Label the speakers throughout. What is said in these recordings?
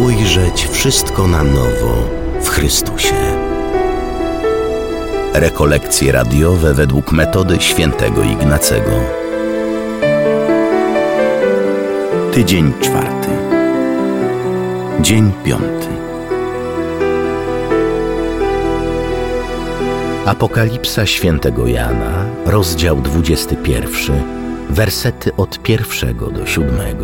Speaker 1: ujrzeć wszystko na nowo w Chrystusie. Rekolekcje radiowe według metody świętego Ignacego. Tydzień 4. Dzień 5. Apokalipsa świętego Jana, rozdział 21, wersety od 1 do 7.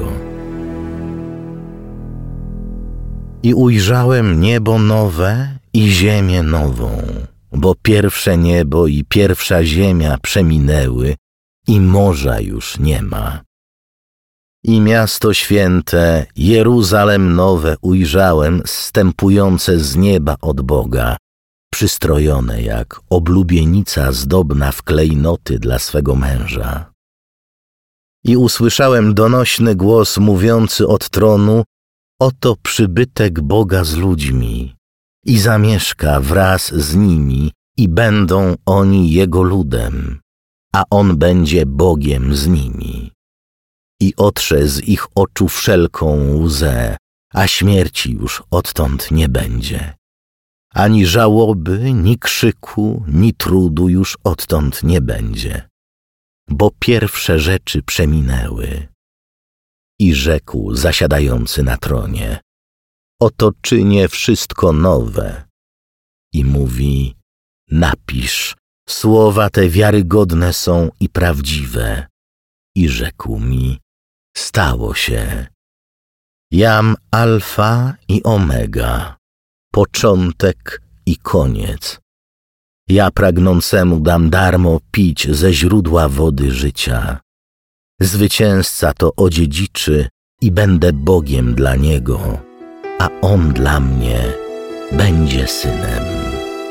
Speaker 1: I ujrzałem niebo nowe i ziemię nową, bo pierwsze niebo i pierwsza ziemia przeminęły i morza już nie ma. I miasto święte, Jeruzalem nowe ujrzałem, zstępujące z nieba od Boga, przystrojone jak oblubienica zdobna w klejnoty dla swego męża. I usłyszałem donośny głos mówiący od tronu: oto przybytek Boga z ludźmi i zamieszka wraz z nimi i będą oni Jego ludem, a On będzie Bogiem z nimi. I otrze z ich oczu wszelką łzę, a śmierci już odtąd nie będzie. Ani żałoby, ni krzyku, ni trudu już odtąd nie będzie, bo pierwsze rzeczy przeminęły. I rzekł zasiadający na tronie: oto czynię wszystko nowe. I mówi: napisz, słowa te wiarygodne są i prawdziwe. I rzekł mi: stało się. Jam Alfa i Omega, początek i koniec. Ja pragnącemu dam darmo pić ze źródła wody życia. Zwycięzca to odziedziczy i będę Bogiem dla niego, a on dla mnie będzie synem.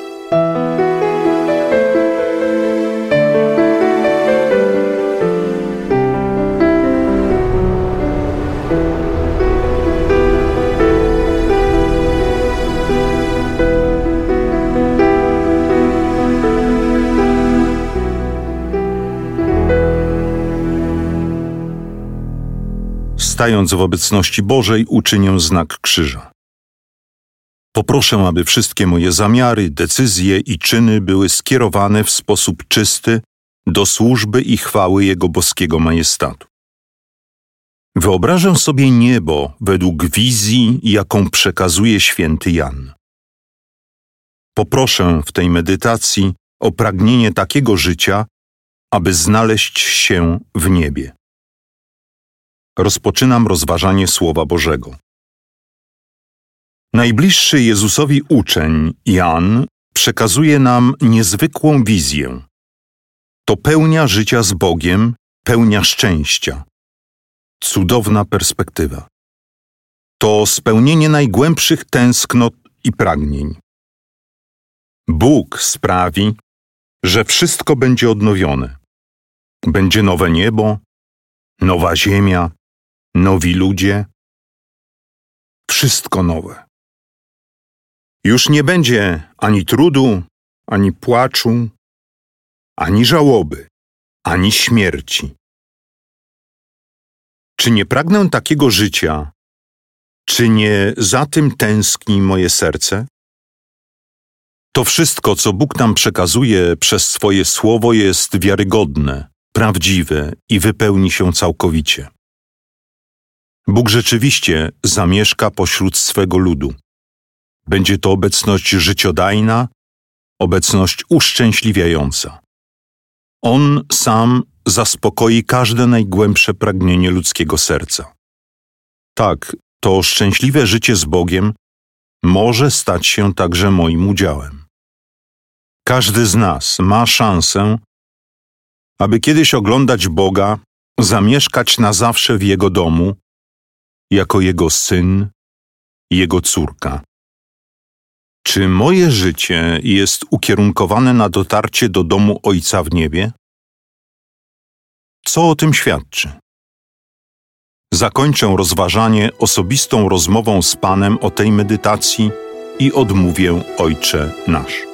Speaker 2: Stając w obecności Bożej, uczynię znak krzyża. Poproszę, aby wszystkie moje zamiary, decyzje i czyny były skierowane w sposób czysty do służby i chwały Jego boskiego majestatu. Wyobrażę sobie niebo według wizji, jaką przekazuje święty Jan. Poproszę w tej medytacji o pragnienie takiego życia, aby znaleźć się w niebie. Rozpoczynam rozważanie Słowa Bożego. Najbliższy Jezusowi uczeń, Jan, przekazuje nam niezwykłą wizję. To pełnia życia z Bogiem, pełnia szczęścia. Cudowna perspektywa. To spełnienie najgłębszych tęsknot i pragnień. Bóg sprawi, że wszystko będzie odnowione. Będzie nowe niebo, nowa ziemia, nowi ludzie. Wszystko nowe. Już nie będzie ani trudu, ani płaczu, ani żałoby, ani śmierci. Czy nie pragnę takiego życia? Czy nie za tym tęskni moje serce? To wszystko, co Bóg nam przekazuje przez swoje słowo, jest wiarygodne, prawdziwe i wypełni się całkowicie. Bóg rzeczywiście zamieszka pośród swego ludu. Będzie to obecność życiodajna, obecność uszczęśliwiająca. On sam zaspokoi każde najgłębsze pragnienie ludzkiego serca. Tak, to szczęśliwe życie z Bogiem może stać się także moim udziałem. Każdy z nas ma szansę, aby kiedyś oglądać Boga, zamieszkać na zawsze w Jego domu, jako Jego syn, Jego córka. Czy moje życie jest ukierunkowane na dotarcie do domu Ojca w niebie? Co o tym świadczy? Zakończę rozważanie osobistą rozmową z Panem o tej medytacji i odmówię Ojcze nasz.